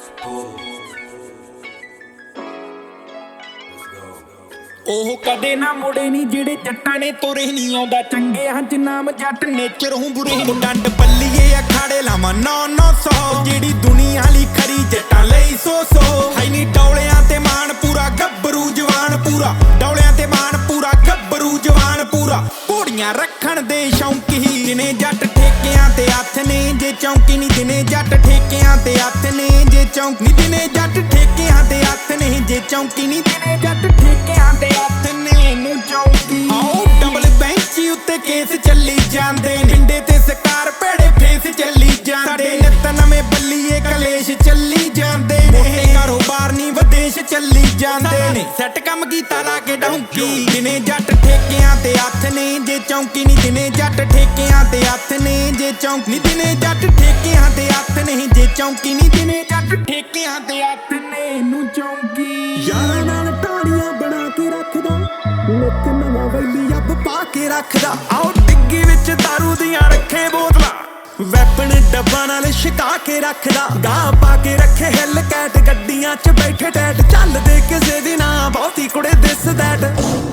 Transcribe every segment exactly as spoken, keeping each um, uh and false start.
ਉਹ ਕਦੇ ਨਾ ਮੁੜੇ ਨੀ ਜਿਹੜੇ ਜੱਟਾਂ ਨੇ ਤੁਰੇ ਨੀ ਆਉਂਦਾ ਚੰਗੇ ਹੰਝ ਨਾਮ ਜੱਟ ਨੇਚਰ ਹੂੰ ਬੁਰੇ ਨੂੰ ਡੰਡ ਪੱਲੀਏ ਅਖਾੜੇ ਲਾਵਾਂ ਨੌ ਨੌ ਸੌ ਜਿਹੜੀ ਦੁਨੀਆ ਲਈ ਖਰੀ ਜੱਟਾਂ ਲਈ ਸੋ ਸੋ ਹੈ ਨੀ ਡੌਲਿਆਂ ਤੇ ਮਾਣ ਪੂਰਾ ਗੱਭਰੂ ਜਵਾਨ ਪੂਰਾ ਡੌਲਿਆਂ ਤੇ ਮਾਣ ਪੂਰਾ ਗੱਭਰੂ ਜਵਾਨ ਪੂਰਾ ਘੋੜੀਆਂ ਰੱਖਣ ਦੇ ਸ਼ੌਂਕੀ ਦਿਨੇ ਜੱਟ ਠੇਕਿਆਂ ਤੇ ਹੱਥ ਨੇ ਜੇ ਚੌਂਕੀ ਨੀ ਦਿਨੇ ਜੱਟ ਠੇਕਿਆਂ ਤੇ ਹੱਥ ਨੇ ਜੇ ਚੌਂਕੀ ਨੀ ਦਿਨੇ ਜੱਟ ਠੇਕਿਆਂ ਤੇ ਹੱਥ ਨੇ ਜੇ ਚੌਂਕੀ ਨੀ ਦਿਨੇ ਜੱਟ ਠੇਕਿਆਂ ਤੇ ਹੱਥ ਨੇ ਨੂੰ ਚੌਂਕੀ ਆਓ ਡਬਲ ਬੈਂਚੀ ਉੱਤੇ ਕੇਸ ਚੱਲੀ ਜਾਂਦੇ ਨੇ ਪਿੰਡੇ ਤੇ ਸਕਾਰ ਭੇੜੇ ਫੇਸ ਚੱਲੀ ਜਾਂਦੇ ਸਾਡੇ ਨਿੱਤ ਨਵੇਂ ਬੱਲੀਏ ਕਲੇਸ਼ ਚੱਲੀ ਜਾਂਦੇ ਨੇ ਮੋਟੇ ਕਾਰੋਬਾਰ ਨੀ ਵਿਦੇਸ਼ ਚੱਲੀ ਜਾਂਦੇ ਨੇ ਸੈੱਟ ਕੰਮ ਕੀਤਾ ਲਾ ਕੇ ਡੌਂਕੀ ਦਿਨੇ ਜੱਟ ਠੇਕਿਆਂ ਤੇ ਹੱਥ ਨੇ ਜੇ ਚੌਂਕੀ ਨੀ ਦਿਨੇ ਜੱਟ ਠੇਕਿਆਂ ਤੇ ਹੱਥ ਨੇ ਜੇ ਚੌਂਕੀ ਨੀ ਦਿਨੇ ਜੱਟ ਠੇਕਿਆਂ ਤੇ ਹੱਥ ਨੇ ਜੇ ਚੌਂਕੀ ਨੀ ਦਿਨੇ ਜੱਟ ਠੇਕਿਆਂ ਤੇ ਹੱਥ ਨੇ ਨੂੰ ਚੌਂਕੀ ਯਾਰਾਂ ਨਾਲ ਟਾਣੀਆਂ ਬਣਾ ਕੇ ਰੱਖਦਾ ਨਿੱਤ ਨਵਾਂ ਵੈਲੀ ਅੱਬ ਪਾ ਕੇ ਰੱਖਦਾ ਆਓ ਡਿੱਗੀ ਵਿੱਚ ਦਾਰੂ ਦੀਆਂ ਰੱਖੇ ਬੋਤਲਾਂ ਵੈਪਨ ਡੱਬਾਂ ਨਾਲ ਛਕਾ ਕੇ ਰੱਖਦਾ ਗਾਹ ਪਾ ਕੇ ਰੱਖੇ ਹਿੱਲ ਕੈਟ ਗੱਡੀਆਂ 'ਚ ਬੈਠੇ ਟੈਟ ਚੱਲਦੇ ਕਿਸੇ ਦੀ ਨਾ ਬਹੁਤੀ ਕੁੜੇ ਦਿਸ ਦੈਟ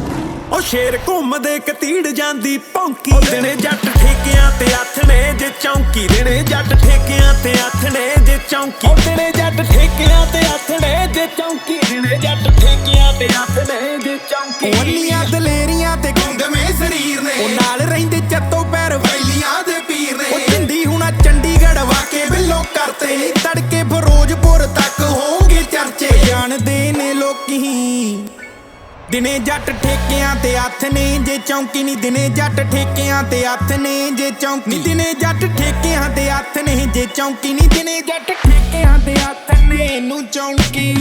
ਉਹ ਸ਼ੇਰ ਘੁੰਮਦੇ ਕਤੀੜ ਜਾਂਦੀ ਭੌਂਕੀ ਦਿਨੇ ਜੱਟ ਠੇਕਿਆਂ ਤੇ ਹੱਥ ਨੇ ਜੇ ਚੌਂਕੀ ਦਿਨੇ ਜੱਟ ਠੇਕਿਆਂ ਤੇ ਹੱਥ ਨੇ ਜੇ ਚੌਂਕੀ ਦਿਨੇ ਜੱਟ ਠੇਕਿਆਂ ਤੇ ਹੱਥ ਨੇ ਜੇ ਚੌਂਕੀ ਦਿਨੇ ਜੱਟ ਠੇਕਿਆਂ ਤੇ ਹੱਥ ਨੇ ਜੇ ਚੌਂਕੀ ਉਹਨੀਆਂ ਦਲੇਰੀਆਂ ਤੇ ਗੁੰਗਵੇਂ ਸਰੀਰ ਨੇ ਉਹ ਨਾਲ ਰਹਿੰਦੇ ਚੱਤੋ ਪੈਰ ਵੈਲੀਆਂ ਦੇ ਪੀਰ ਨੇ ਉਹ ਚੰਡੀ ਹੁਣਾ ਚੰਡੀਗੜ੍ਹ ਵਾਕੇ ਬਿੱਲੋ ਕਰਤੇ ਨੀ ਤੜਕੇ ਫਿਰੋਜ਼ਪੁਰ ਤੱਕ ਹੋਣਗੇ ਚਰਚੇ ਜਾਣਦੇ ਨੇ ਲੋਕੀ ਦਿਨੇ ਜੱਟ ਠੇਕਿਆਂ ਤੇ ਹੱਥ ਨੇ ਜੇ ਚੌਂਕੀ ਨੀ ਦਿਨੇ ਜੱਟ ਠੇਕਿਆਂ ਤੇ ਹੱਥ ਨੇ ਜੇ ਚੌਂਕੀ ਨੀ ਦਿਨੇ ਜੱਟ ਠੇਕਿਆਂ ਤੇ ਹੱਥ ਨੇ ਜੇ ਚੌਂਕੀ ਨੀ ਦਿਨੇ ਜੱਟ ਠੇਕਿਆਂ ਤੇ ਹੱਥ ਨੇ ਨੂੰ ਚੌਂਕੀ